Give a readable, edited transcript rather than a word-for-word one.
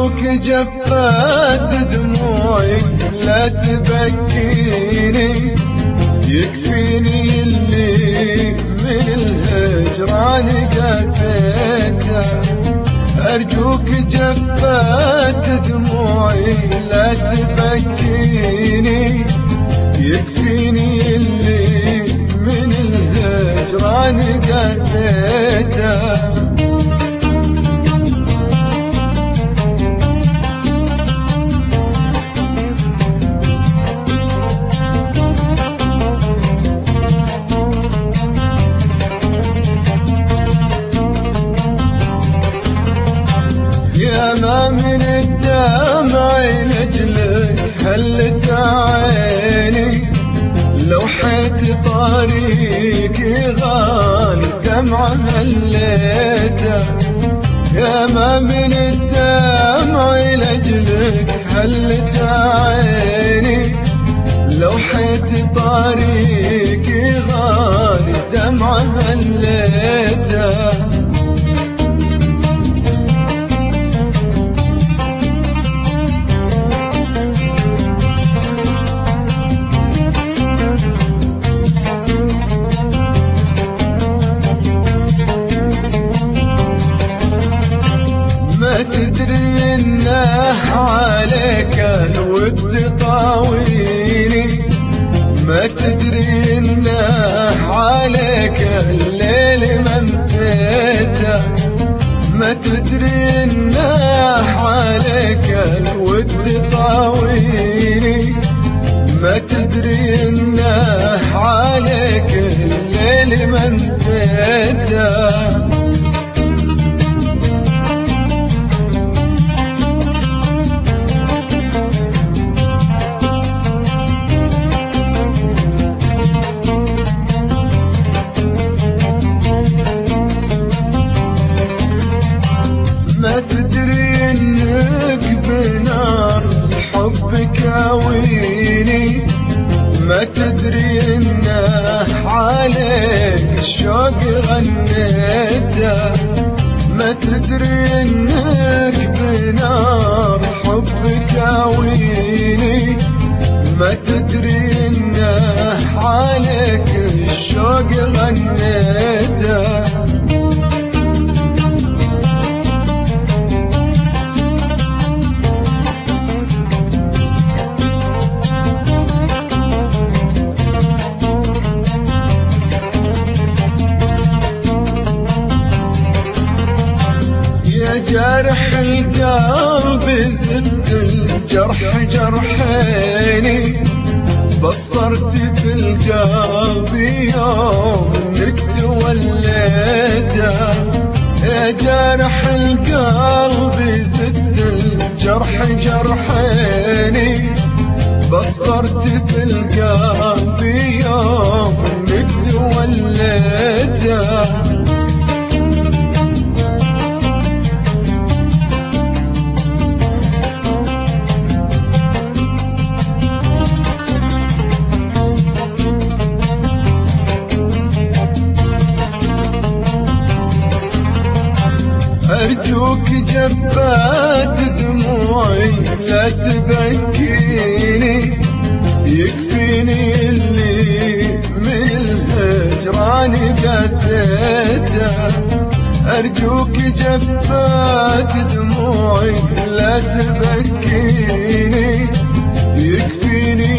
أرجوك جفات دموعي لا تبكيني، يكفيني اللي من الهجران قاسيته. أرجوك جفات دموعي لا تبكيني، يكفيني اللي من الهجران قاسيته. ما من الدمع لجلك هلت عيني، لو حيت طريقي غالي دمع هليته. يا ما من الدمع لجلك هلت عيني، لو حيت طريقي غالي دمع هليته. ما تدري انه عليك الود طاويني، ما تدري انه عليك الليل ممسيته، ما تدري انه عليك الود طاويني، ما تدري انه عليك الليل ممسيته. ما تدري انك بنار الحب كاويني، ما تدري انه عليك الشوق غنيته، ما تدري انك بنار الحب كاويني، ما تدري انه عليك الشوق غنيته. جرح القلب زدت الجرح جرحيني، بصرت في القلب يوم انك توليته. يا جرح القلب زدت الجرح جرحيني، بصرت في القلب يوم انك توليته. أرجوك جفات دموعي لا تبكيني، يكفيني اللي من الهجران قاسيته. أرجوك جفات دموعي لا تبكيني، يكفيني